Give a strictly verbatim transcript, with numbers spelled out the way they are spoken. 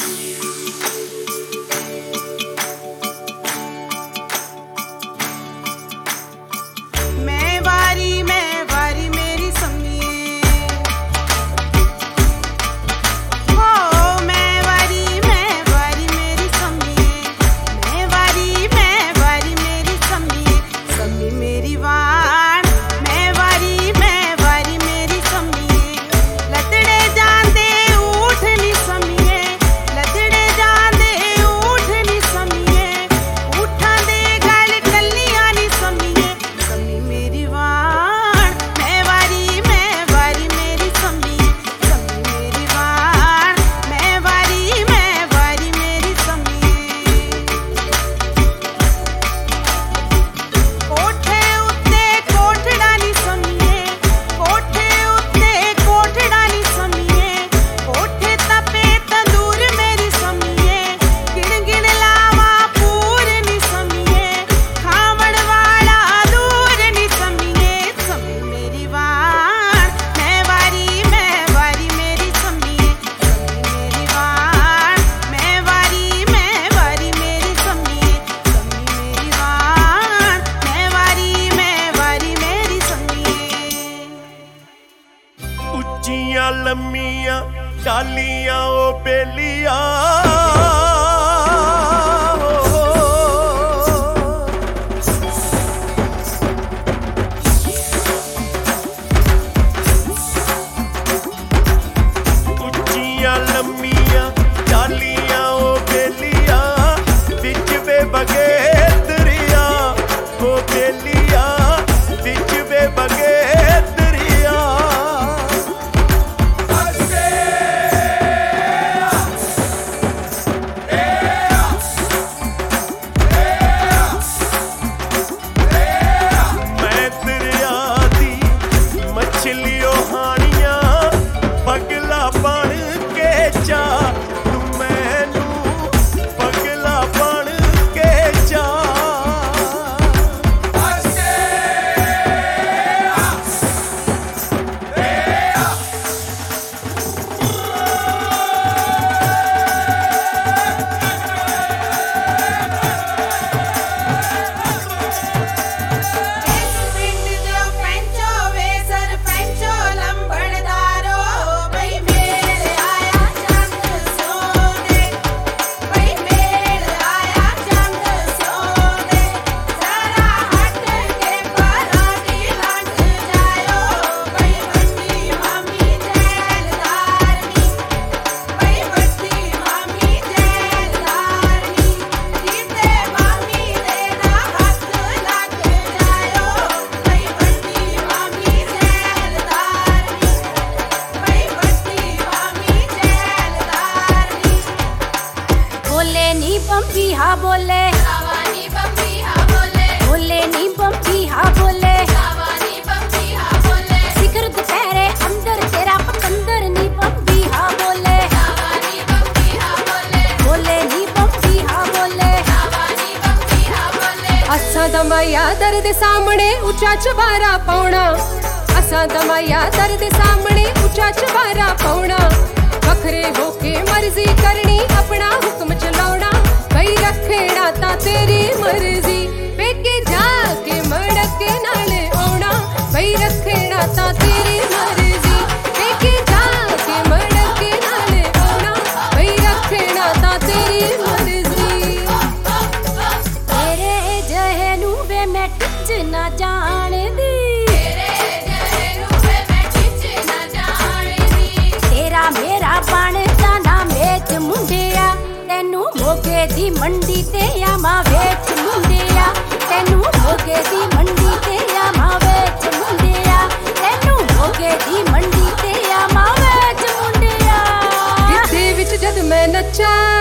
लम्मियां डालियां ओ बेलिया उच्चियां लम्मियां डालियां ओ बेलिया बिच वे बगे दरिया ओ बेलिया बिच वे बगे बम्बी हा बोले सावानी बम्बी हा बोले बोले नी बम्बी हा बोले सावानी बम्बी हा बोले सिखर दोपहरे अंदर तेरा पकंदर नी बम्बी हा बोले सावानी बम्बी हा बोले बोले नी बम्बी हा बोले सावानी बम्बी हा बोले असा दमाया दर्द सामने ऊंचा चवारा पाउना असा दमाया दर्द सामने ऊंचा चवारा पाउना वखरे होके मर्जी करनी अपना हुक्म चलाउना भाई रखना ता तेरी मर्जी पेके जाके मड़के नाल आउना भाई रखना ता तेरी मर्जी पेके जाके मड़के नाल आउना भाई रखना ता तेरी मर्जी तेरे जहनू वे मैं टिच ना जानदी तेरे जहनू वे मैं टिच ना जानदी तेरा मेरा बनदा ना मेच मुंडिया तेनू मोगे दी मंडी ते आमा वेच मुंडिया तेनू मोगे दी मंडी ते आमा वेच मुंडिया तेनू मोगे दी मंडी ते आमा वेच मुंडिया गिद्दे विच जद मैं नच्चा